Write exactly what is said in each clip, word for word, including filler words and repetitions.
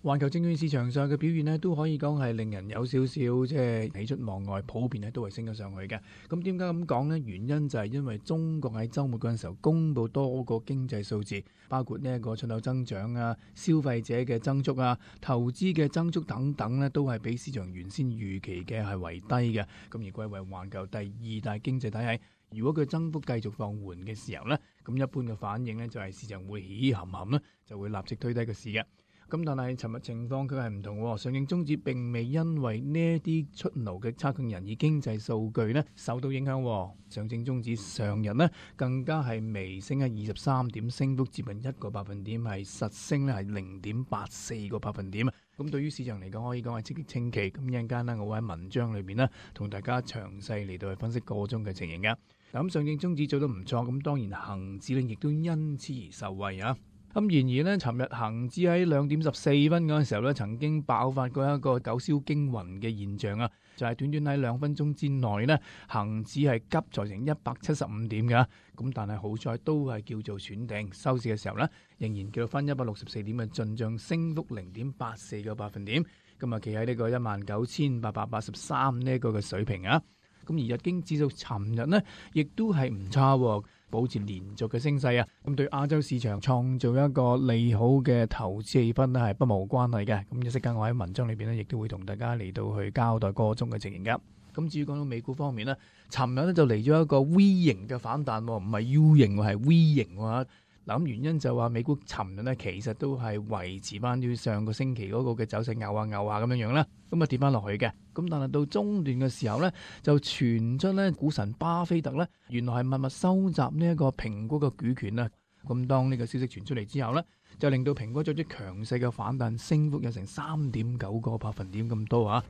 環球證券市場上嘅表現呢，都可以講係令人有少少即係喜出望外，普遍咧都係升咗上去嘅。咁點解咁講呢？原因就係因為中國喺週末嗰陣時候公布多個經濟數字，包括呢一個出口增長啊、消費者嘅增速啊、投資嘅增速等等呢，都係比市場原先預期嘅係為低嘅。咁而歸為環球第二大經濟體系。如果佢增幅繼續放緩嘅時候呢，咁一般嘅反應呢，就係市場會起冚冚呢，就會立即推低個市嘅。咁但係尋日情況佢係唔同喎，上證綜指並未因為呢一啲出爐嘅差強人意經濟數據呢受到影響。上證綜指上日呢更加係微升喺二十三點，升幅接近一個百分點，係實升呢係零點八四個百分點。咁對於市場嚟講，可以講係積極清奇。咁一陣間呢，我會喺文章裏邊呢同大家詳細嚟到去分析個中嘅情形㗎。咁上證綜指做得唔錯，咁當然恒指呢亦都因此而受惠啊。咁然而呢，尋日恒指喺兩點十四分嗰陣時候呢，曾經爆發過一個九霄驚魂嘅現象啊！就係、是、短短喺兩分鐘之內呢，恒指係急挫成一百七十五點㗎。咁但係好彩都係叫做喘定，收市嘅時候呢，仍然叫翻一百六十四點嘅進帳，升幅零點八四個百分點。今日企喺呢個一萬九千八百八十三呢一個嘅水平啊！咁而日經指數尋日呢，亦都係唔差喎，保持連續嘅升勢啊！咁對亞洲市場創造一個利好嘅投資氣氛呢，係不無關係嘅。咁一息間我喺文章裏邊呢，亦都會同大家嚟到去交代個中嘅情形㗎。咁至於講到美股方面呢，尋日呢就嚟咗一個 V 型嘅反彈，唔係 U 型喎，係 V 型喎。嗱，咁原因就話美股尋日呢其實都係維持翻於上個星期嗰個嘅走勢，牛下牛下咁樣樣啦，咁啊跌翻落去嘅。咁但係到中段嘅時候呢，就傳出呢股神巴菲特呢原來係默默收集呢一個蘋果嘅股權啊。咁當呢個消息傳出嚟之後呢，就令到蘋果作出強勢嘅反彈，升幅有成三點九個百分點咁多啊！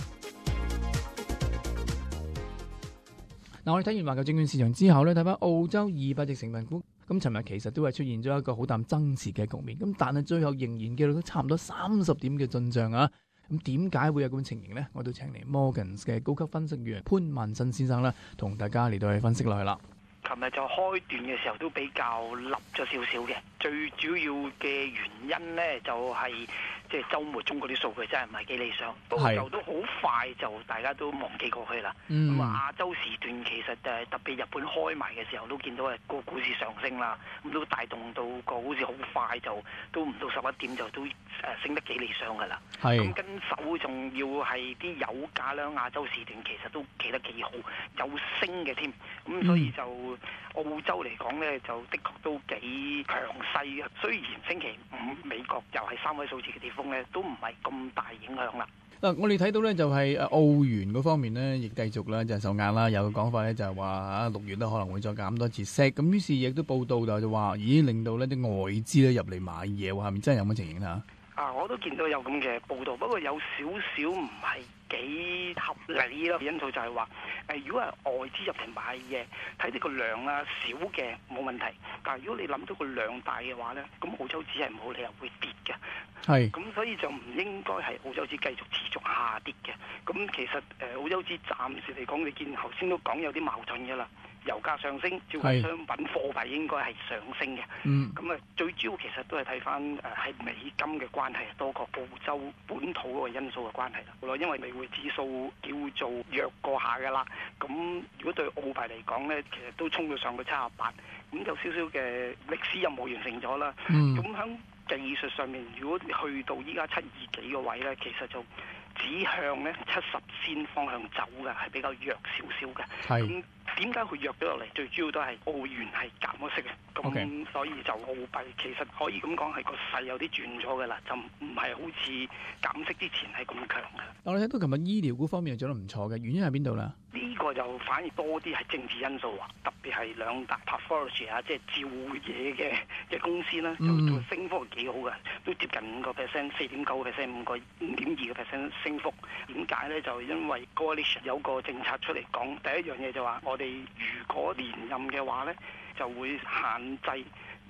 嗱，我哋睇完環球證券市場之後呢，睇翻澳洲二百隻成分股。咁尋日其實都係出現咗一個好淡爭持嘅局面，咁但係最後仍然記錄到差唔多三十點嘅進帳啊！咁點解會有咁嘅情形呢？我都請嚟 Morgans 嘅高級分析員潘萬新先生啦，同大家嚟到去分析落去啦。 琴日就開段嘅時候都比較立咗少少嘅，最主要嘅原因呢，就係即係週末中國啲數據真係唔係幾理想，不過就都好快就大家都忘記過去啦。咁、嗯、亞洲時段其實誒特別日本開埋嘅時候都見到係個股市上升啦，咁都帶動到個好似好快就都唔到十一點就都誒升得幾理想㗎啦。咁跟手仲要係啲油價啦，亞洲時段其實都企得幾好，有升嘅添。咁所以就、嗯澳洲嚟講呢，就的確都幾強勢嘅。雖然星期五美國又係三位數字嘅跌幅呢，都唔係咁大影響啦。 嗱，我哋睇到呢，就係澳元嗰方面呢，亦繼續啦，就係受壓啦。有個講法呢，就係話啊，六月都可能會再減多次息。咁於是亦都報道就話，咦，令到呢啲外資咧入嚟買嘢喎，係咪真係有咁嘅情形啊？ 啊，我都見到有咁嘅報道，不過有少少唔係幾合理咯。因素就係話，誒，如果係外資入嚟買嘢，睇呢個量啊少嘅冇問題，但係如果你諗到個量大嘅話咧，咁澳洲紙係冇理由會跌嘅。係。咁所以就唔應該係澳洲紙繼續持續下跌嘅。咁其實誒澳洲紙暫時嚟講，你見頭先都講有啲矛盾㗎啦。油價上升，照顧商品貨幣應該係上升嘅。嗯，咁啊，最主要其實都係睇翻誒係美金嘅關係多過澳洲本土嗰個因素嘅關係啦。好啦，因為美匯指數叫做弱過下㗎啦。咁如果對澳幣嚟講咧，其實都衝到上去七十八，咁有少少嘅歷史任務完成咗啦。嗯，咁喺技術上面，如果去到依家七二幾個位咧，其實就指向咧七十線方向走嘅，係比較弱少少嘅。係。咁點解會弱咗落嚟？最主要都係澳元係減咗息嘅，咁、okay. 所以就澳幣其實可以咁講係個勢有啲轉咗嘅啦，就唔係好似減息之前係咁強嘅。 我哋睇到琴日醫療股方面係做得唔錯嘅，原因喺邊度咧？ 呢、這個就反而多啲係政治因素啊，特別係兩大 pathology 啊，即係照嘢嘅嘅公司啦，就就升幅係幾好嘅，都接近五個 percent， 四點九個 percent， 五個五點二個 percent 升幅。點解咧？就因為 coalition 有個政策出嚟講，第一樣嘢就話我哋如果連任嘅話咧，就會限制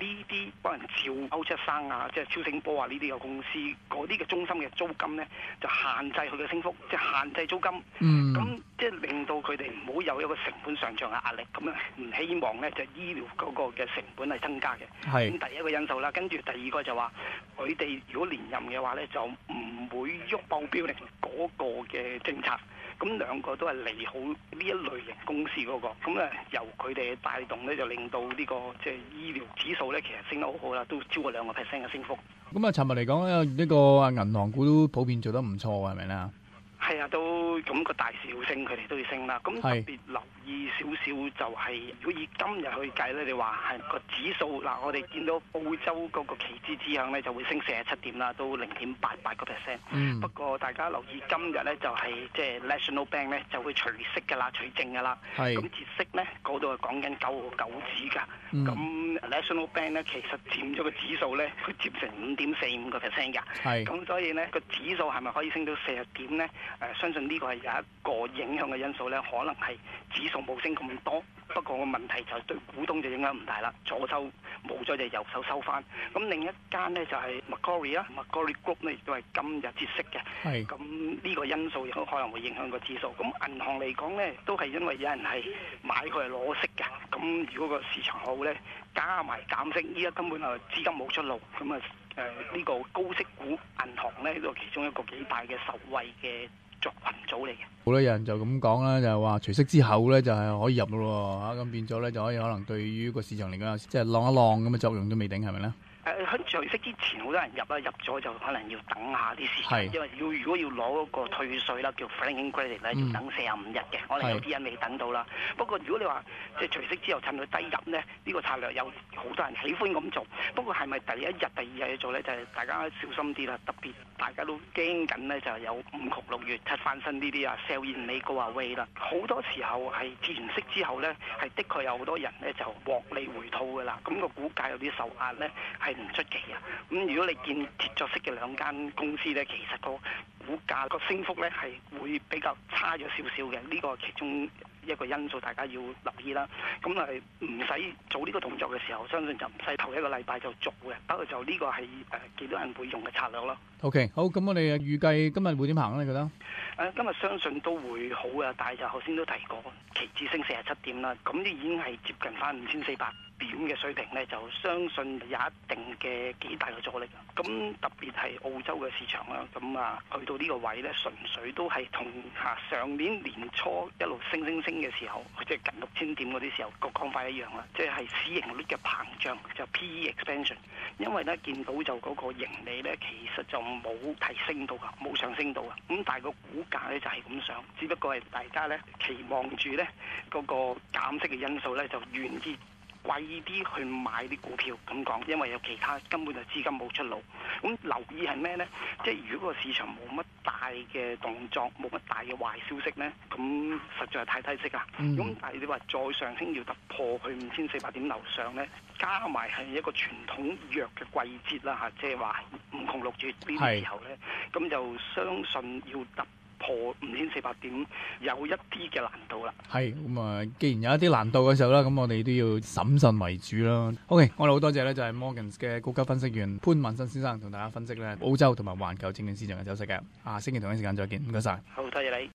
呢啲幫人照歐出生啊，即係超聲波啊呢啲嘅公司，嗰啲嘅中心嘅租金咧就限制佢嘅升幅，即係限制租金。 嗯。 咁即係令到佢哋唔好有一個成本上漲嘅壓力，咁啊唔希望咧就醫療嗰個嘅成本係增加嘅。 係。 咁第一個因素啦，跟住第二個就話佢哋如果連任嘅話咧，就唔會喐報標令嗰個嘅政策。咁兩個都係利好呢一類型公司嗰、那個，咁咧由佢哋帶動咧，就令到呢、這個即係、就是、醫療指數咧，其實升得好好啦，都超過兩個 percent 嘅升幅。 咁啊，尋日嚟講咧，呢、這個銀行股都普遍做得唔錯嘅，係咪咧？ 係啊，都咁、那個大市要升，佢哋都要升啦。咁特別留意少少就係、是，如果以今日去計咧，你話係個指數嗱，我哋見到澳洲嗰個期指指向咧就會升四十七點啦，都零點八八個 percent。 嗯。不過大家留意今日咧就係即係 National Bank 咧就會除息㗎啦，除淨㗎啦。係。咁節息咧嗰度係講緊九個九指㗎。咁、嗯、National Bank 咧其實佔咗個指數咧，佢佔成五點四五個 percent 㗎。係。咁所以咧個指數係咪可以升到四十點咧？誒、呃，相信呢個係有一個影響嘅因素咧，可能係指數冇升咁多，不過個問題就係對股東就影響唔大啦，左手冇咗就右手收翻。咁另一間呢，就係 Macquarie 啦，Macquarie Group 呢亦都係今日節息嘅。係。咁呢個因素亦都可能會影響個指數。咁銀行嚟講呢，都係因為有人係買佢係攞息嘅。咁如果個市場好呢，加埋減息，依家根本係資金冇出路，咁啊誒呢個高息股銀行呢，呢個其中一個幾大嘅受惠嘅作群組嚟嘅。 好多人就咁講啦，就係話除息之後咧就係可以入咯喎，咁變咗咧就可以可能對於個市場嚟講，即係浪一浪咁嘅作用都未定，係咪咧？誒喺除息之前，好多人入啦，入咗就可能要等下啲時間，因為要如果要攞嗰個退稅啦，叫 franking credit 咧，要等四十五日嘅，可能有啲人未等到啦。不過如果你話即係除息之後趁佢低入咧，呢、呢個策略有好多人喜歡咁做。不過係咪第一日、第二日去做咧，就係、是、大家小心啲啦。特別大家都驚緊咧，就係有五窮六月七翻身呢啲啊 sell in 美高啊 way 啦。好多時候係自然息之後咧，係的確有好多人咧就獲利回吐㗎啦。咁、那個股價有啲受壓咧，係唔出奇啊！咁如果你見貼咗息嘅兩間公司咧，其實個股價個升幅咧係會比較差咗少少嘅，呢、這個其中一個因素大家要留意啦。咁係唔使做呢個動作嘅時候，相信就唔使頭一個禮拜就做嘅。不過就呢個係誒幾多人會用嘅策略咯。 OK，好，咁我哋預計今日會點行咧？你覺得？ 誒，今日相信都會好嘅，但係就頭先都提過，期指升四十七點啦，咁已經係接近翻五千四百點嘅水平咧，就相信有一定嘅幾大嘅阻力。咁特別係澳洲嘅市場啦，咁啊去到呢個位咧，純粹都係同嚇上年年初一路升升升嘅時候，即係近六千點嗰啲時候個講法一樣啦，即係市盈率嘅膨脹，就 P E expansion。因為咧見到就嗰個盈利咧，其實就冇提升到噶，冇上升到啊。咁但係個股價咧就係咁上，只不過係大家咧期望住咧嗰個減息嘅因素咧，就願意貴啲去買啲股票咁講，因為有其他根本就資金冇出路。咁留意係咩呢？即係如果個市場冇乜大嘅動作，冇乜大嘅壞消息呢，咁實在係太低息啦。咁、嗯、但係你話再上升要突破去五千四百點樓上呢，加埋係一個傳統弱嘅季節啦嚇，即係話五窮六月呢啲時候呢，咁就相信要突破五千四百點有一啲嘅難度啦。係咁啊，既然有一啲難度嘅時候啦，咁我哋都要審慎為主啦。OK，我哋好多謝咧，就係 Morgans 嘅高級分析員潘文新先生同大家分析咧澳洲同埋環球證券市場嘅走勢嘅。啊，星期同一時間再見，唔該晒。好，多謝你。